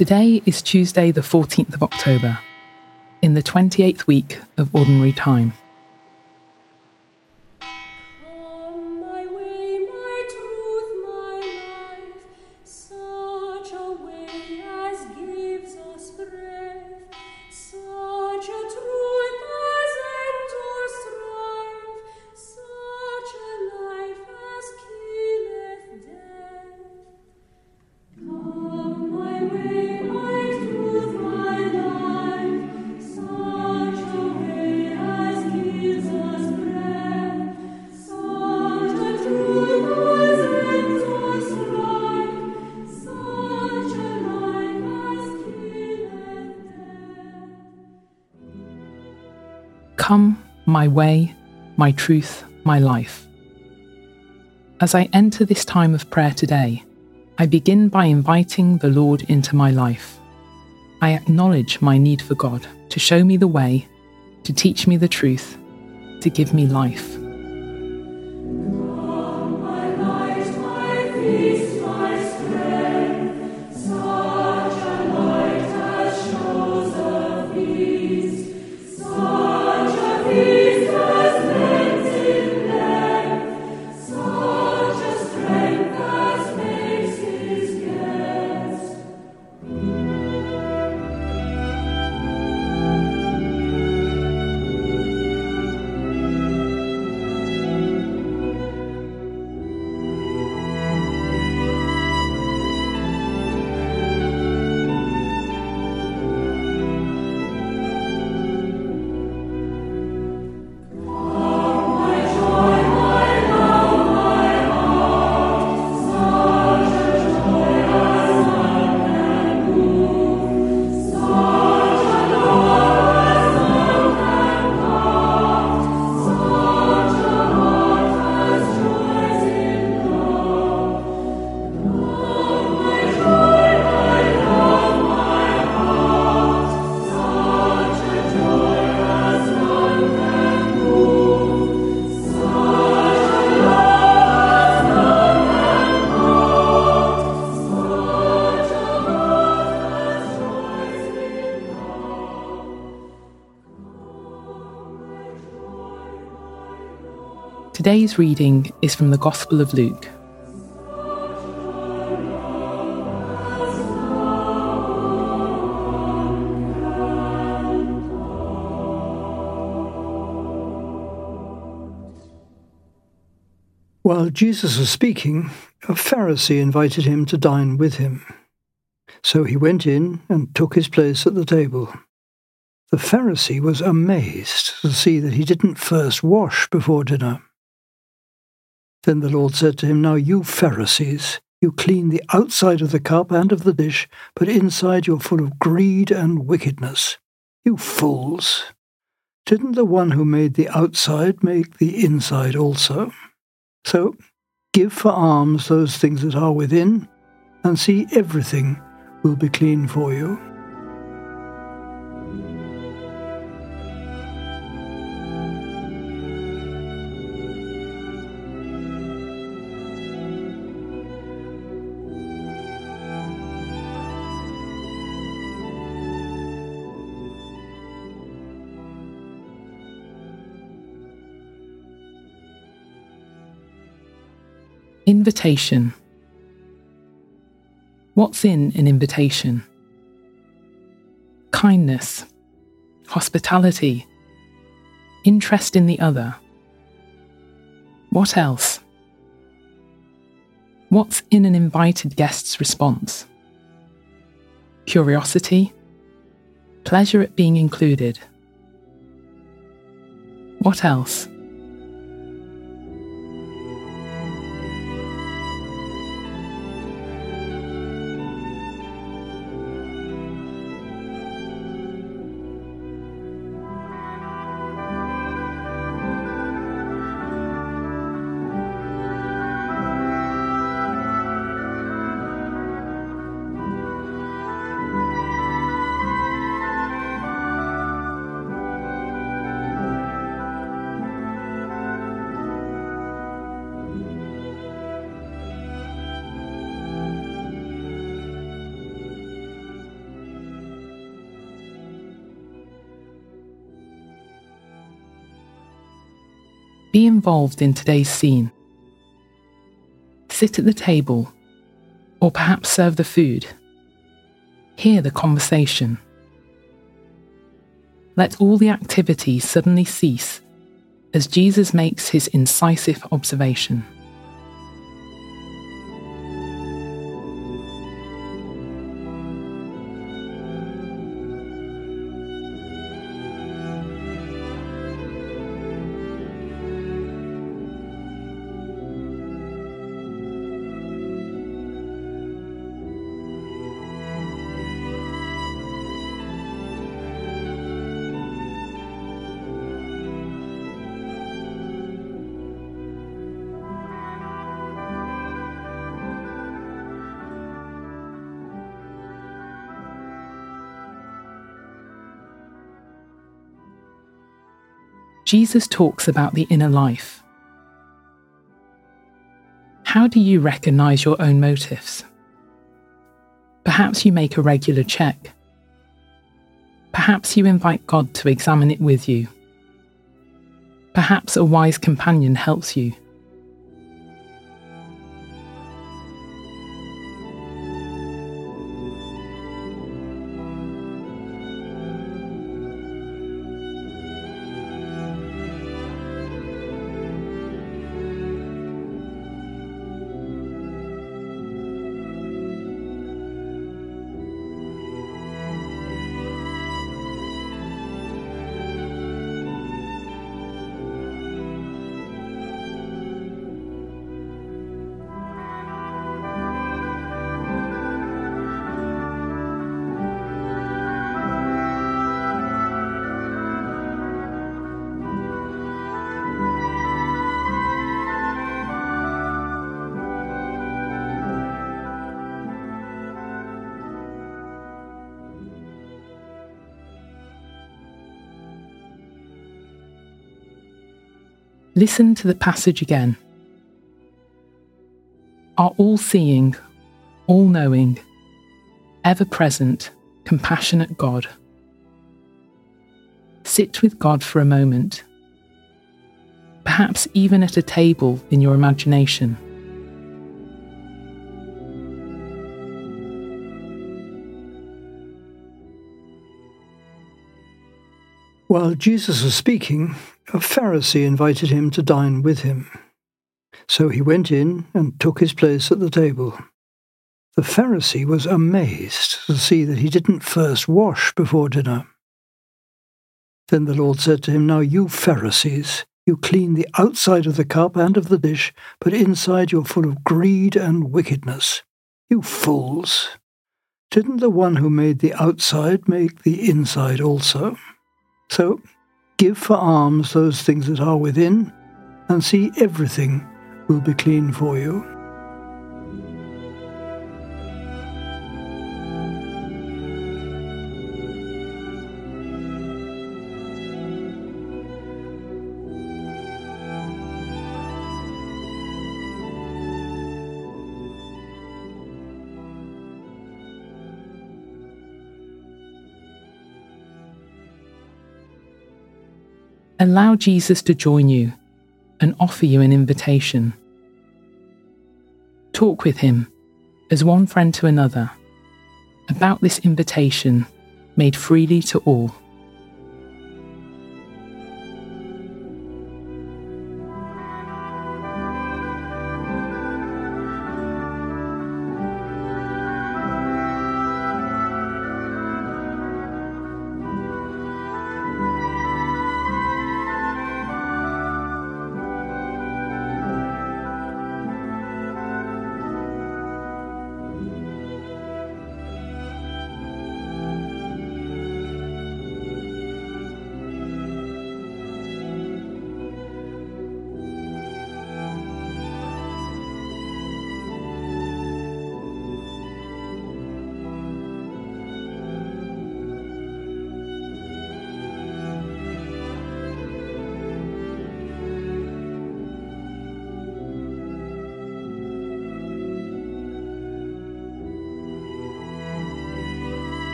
Today is Tuesday the 14th of October, in the 28th week of Ordinary Time. Come, my way, my truth, my life. As I enter this time of prayer today, I begin by inviting the Lord into my life. I acknowledge my need for God to show me the way, to teach me the truth, to give me life. Today's reading is from the Gospel of Luke. While Jesus was speaking, a Pharisee invited him to dine with him. So he went in and took his place at the table. The Pharisee was amazed to see that he didn't first wash before dinner. Then the Lord said to him, "Now you Pharisees, you clean the outside of the cup and of the dish, but inside you're full of greed and wickedness. You fools! Didn't the one who made the outside make the inside also? So give for alms those things that are within, and see everything will be clean for you." Invitation. What's in an invitation? Kindness, hospitality, interest in the other. What else? What's in an invited guest's response? Curiosity, pleasure at being included. What else? Be involved in today's scene. Sit at the table, or perhaps serve the food. Hear the conversation. Let all the activity suddenly cease as Jesus makes his incisive observation. Jesus talks about the inner life. How do you recognize your own motives? Perhaps you make a regular check. Perhaps you invite God to examine it with you. Perhaps a wise companion helps you. Listen to the passage again. Our all-seeing, all-knowing, ever-present, compassionate God. Sit with God for a moment, perhaps even at a table in your imagination. While Jesus was speaking, a Pharisee invited him to dine with him. So he went in and took his place at the table. The Pharisee was amazed to see that he didn't first wash before dinner. Then the Lord said to him, "Now you Pharisees, you clean the outside of the cup and of the dish, but inside you're full of greed and wickedness. You fools! Didn't the one who made the outside make the inside also? So give for alms those things that are within, and see everything will be clean for you." Allow Jesus to join you and offer you an invitation. Talk with him, as one friend to another, about this invitation made freely to all.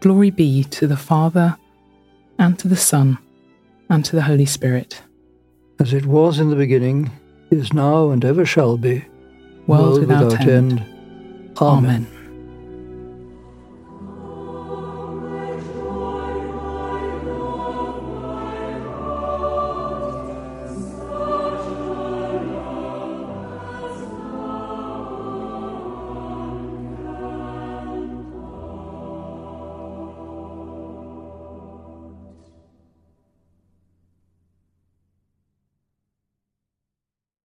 Glory be to the Father, and to the Son, and to the Holy Spirit. As it was in the beginning, is now, and ever shall be, world without end. Amen.